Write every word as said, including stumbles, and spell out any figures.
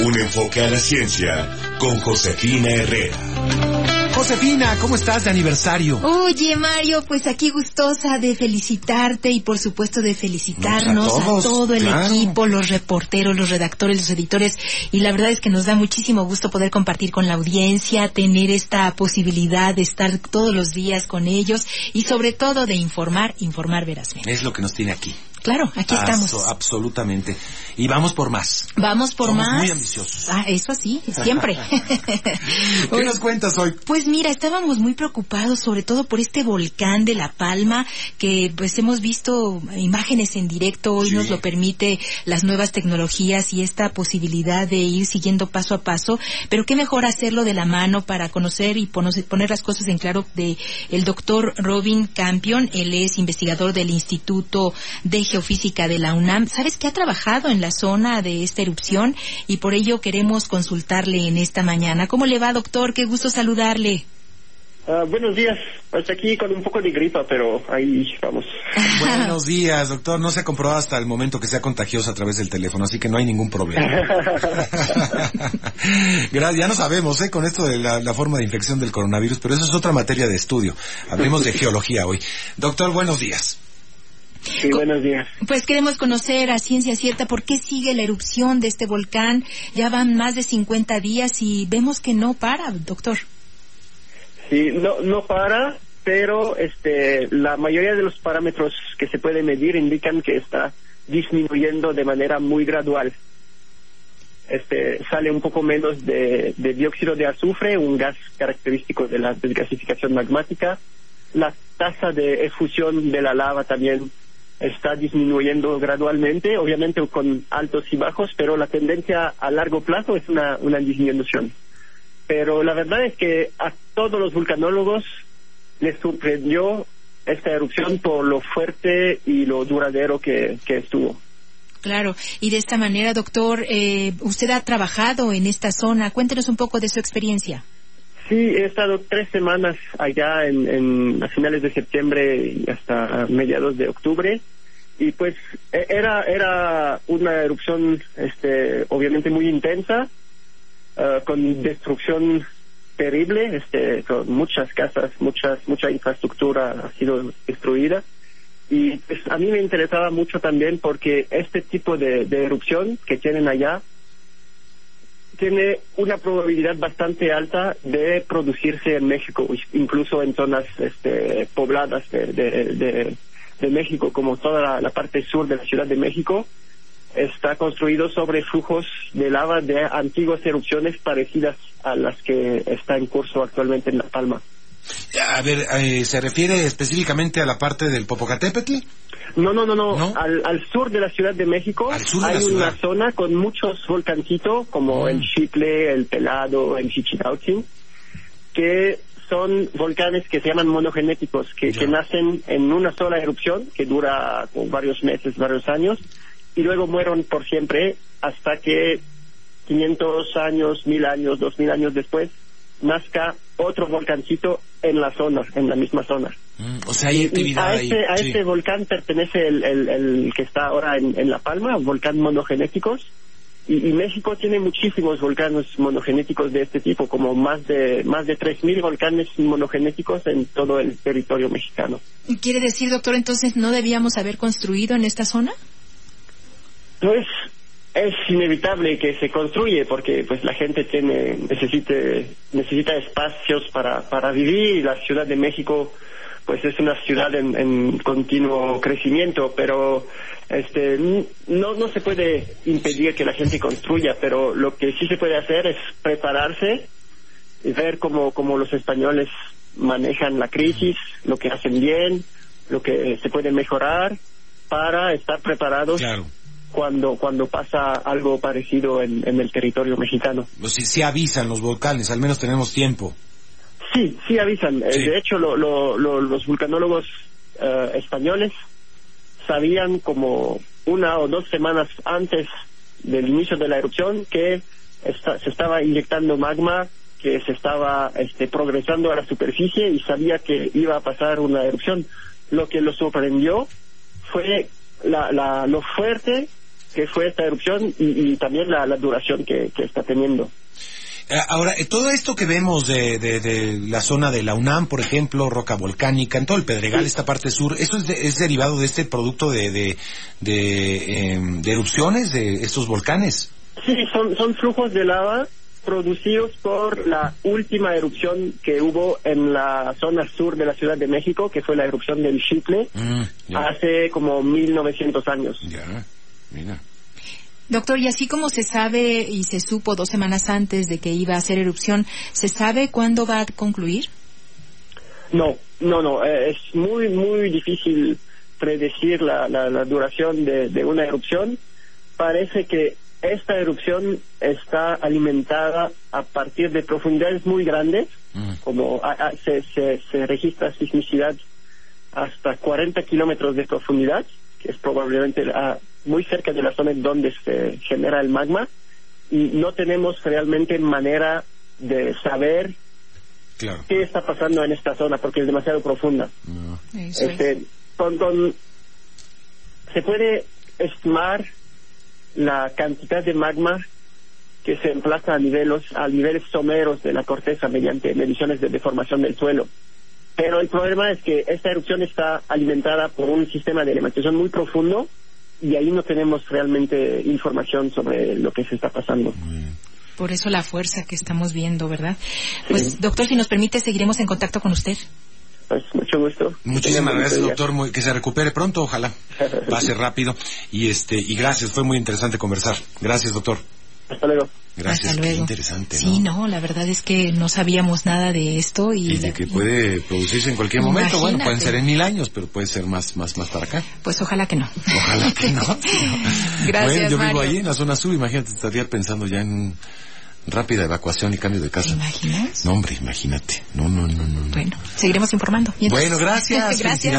Un enfoque a la ciencia con Josefina Herrera. Josefina, ¿cómo estás de aniversario? Oye, Mario, pues aquí gustosa de felicitarte y por supuesto de felicitarnos a, todos, a todo el claro. equipo, los reporteros, los redactores, los editores, y la verdad es que nos da muchísimo gusto poder compartir con la audiencia, tener esta posibilidad de estar todos los días con ellos y sobre todo de informar, informar verazmente. Es lo que nos tiene aquí. Claro, aquí estamos. Aso, absolutamente. Y vamos por más. Vamos por Somos más. muy ambiciosos. Ah, eso sí, siempre. ¿Qué nos cuentas hoy? Pues mira, estábamos muy preocupados sobre todo por este volcán de La Palma, que pues hemos visto imágenes en directo, hoy sí. Nos lo permite las nuevas tecnologías y esta posibilidad de ir siguiendo paso a paso, pero qué mejor hacerlo de la mano para conocer y poner las cosas en claro de el doctor Robin Campion. Él es investigador del Instituto de Geofísica de la UNAM. ¿Sabes que ha trabajado en la zona de esta erupción? Y por ello queremos consultarle en esta mañana. ¿Cómo le va, doctor? Qué gusto saludarle. Uh, buenos días. Pues aquí con un poco de gripa, pero ahí vamos. Buenos días, doctor. No se ha comprobado hasta el momento que sea contagioso a través del teléfono, así que no hay ningún problema. Gracias. Ya no sabemos, ¿eh? Con esto de la, la forma de infección del coronavirus, pero eso es otra materia de estudio. Hablemos de geología hoy. Doctor, buenos días. Sí, buenos días. Pues queremos conocer a ciencia cierta por qué sigue la erupción de este volcán. Ya van más de cincuenta días y vemos que no para, doctor. Sí, no no para, pero este la mayoría de los parámetros que se puede medir indican que está disminuyendo de manera muy gradual. Este sale un poco menos de, de dióxido de azufre, un gas característico de la desgasificación magmática. La tasa de efusión de la lava también está disminuyendo gradualmente, obviamente con altos y bajos, pero la tendencia a largo plazo es una, una disminución. Pero la verdad es que a todos los vulcanólogos les sorprendió esta erupción por lo fuerte y lo duradero que, que estuvo. Claro, y de esta manera, doctor, eh, usted ha trabajado en esta zona. Cuéntenos un poco de su experiencia. Sí, he estado tres semanas allá en, en a finales de septiembre y hasta mediados de octubre, y pues era era una erupción este obviamente muy intensa, uh, con destrucción terrible, este con muchas casas, muchas mucha infraestructura ha sido destruida, y pues a mí me interesaba mucho también porque este tipo de, de erupción que tienen allá tiene una probabilidad bastante alta de producirse en México, incluso en zonas este, pobladas de, de, de, de México, como toda la, la parte sur de la Ciudad de México, está construido sobre flujos de lava de antiguas erupciones parecidas a las que está en curso actualmente en La Palma. A ver, eh, ¿se refiere específicamente a la parte del Popocatépetl? No, no, no, no. ¿No? Al, al sur de la Ciudad de México de hay la una zona con muchos volcancitos, como mm. el Xitle, el Pelado, el Chichilautzin, que son volcanes que se llaman monogenéticos, que, que nacen en una sola erupción, que dura varios meses, varios años, y luego mueren por siempre hasta que quinientos años, mil años, dos mil años después, nazca otro volcancito en la zona, en la misma zona. Mm, o sea, hay actividad a ahí. Este, a sí. este volcán pertenece el, el, el que está ahora en, en La Palma, volcán monogenéticos, y, y México tiene muchísimos volcanes monogenéticos de este tipo, como más de más de tres mil volcanes monogenéticos en todo el territorio mexicano. ¿Quiere decir, doctor, entonces no debíamos haber construido en esta zona? Pues es inevitable que se construye porque pues la gente tiene necesite necesita espacios para para vivir, y la Ciudad de México pues es una ciudad en, en continuo crecimiento, pero este no no se puede impedir que la gente construya, pero lo que sí se puede hacer es prepararse y ver cómo cómo los españoles manejan la crisis, lo que hacen bien, lo que se puede mejorar para estar preparados. Claro. cuando cuando pasa algo parecido en, en el territorio mexicano. Pues sí, sí avisan los volcanes, al menos tenemos tiempo. Sí, sí avisan. Sí. De hecho, lo, lo, lo, los vulcanólogos uh, españoles sabían como una o dos semanas antes del inicio de la erupción que esta, se estaba inyectando magma, que se estaba este, progresando a la superficie, y sabía que iba a pasar una erupción. Lo que lo sorprendió fue la, la, lo fuerte que fue esta erupción y, y también la, la duración que, que está teniendo. Ahora, todo esto que vemos de, de, de la zona de la UNAM, por ejemplo, roca volcánica, en todo el Pedregal, sí. esta parte sur, ¿eso es, de, es derivado de este producto de de, de, eh, de erupciones de estos volcanes? Sí, son, son flujos de lava producidos por la última erupción que hubo en la zona sur de la Ciudad de México, que fue la erupción del Xitle, mm, hace como mil novecientos años. Ya, mira. Doctor, y así como se sabe y se supo dos semanas antes de que iba a hacer erupción, ¿se sabe cuándo va a concluir? No, no, no. Eh, es muy, muy difícil predecir la, la, la duración de, de una erupción. Parece que esta erupción está alimentada a partir de profundidades muy grandes, mm. como a, a, se, se, se registra sismicidad hasta cuarenta kilómetros de profundidad, que es probablemente a, muy cerca de la zona en donde se genera el magma, y no tenemos realmente manera de saber claro. qué está pasando en esta zona porque es demasiado profunda. No. Este, con, con, se puede estimar la cantidad de magma que se emplaza a niveles a niveles someros de la corteza mediante mediciones de deformación del suelo. Pero el problema es que esta erupción está alimentada por un sistema de alimentación muy profundo y ahí no tenemos realmente información sobre lo que se está pasando. Por eso la fuerza que estamos viendo, ¿verdad? Pues, sí. Doctor, si nos permite, seguiremos en contacto con usted. Pues mucho gusto. Muchísimas gracias, doctor. Muy, que se recupere pronto, ojalá. Pase rápido. Y este y gracias, fue muy interesante conversar. Gracias, doctor. Hasta luego. Gracias, Hasta luego. Qué interesante, ¿no? Sí, no, la verdad es que no sabíamos nada de esto y, y de que puede producirse en cualquier momento. Imagínate. Bueno, pueden ser en mil años, pero puede ser más más más para acá. Pues ojalá que no. Ojalá que no. no. Gracias, bueno, yo Mario. vivo allí en la zona sur, imagínate, estaría pensando ya en rápida evacuación y cambio de casa. ¿Te imaginas? No, hombre, imagínate. No, no, no, no. Bueno, seguiremos informando. Bueno, gracias. Gracias.